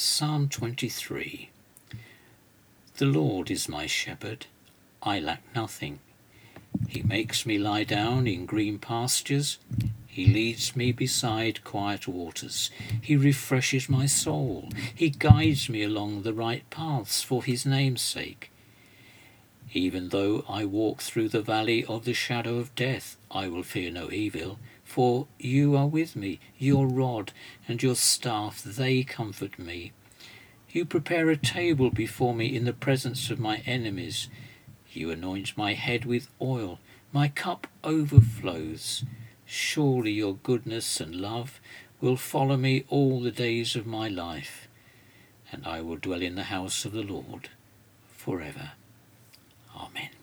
Psalm 23. The Lord is my shepherd, I lack nothing. He makes me lie down in green pastures. He leads me beside quiet waters. He refreshes my soul. He guides me along the right paths for his name's sake. Even though I walk through the valley of the shadow of death, I will fear no evil, for you are with me. Your rod and your staff, they comfort me. You prepare a table before me in the presence of my enemies. You anoint my head with oil. My cup overflows. Surely your goodness and love will follow me all the days of my life, and I will dwell in the house of the Lord forever. Amen.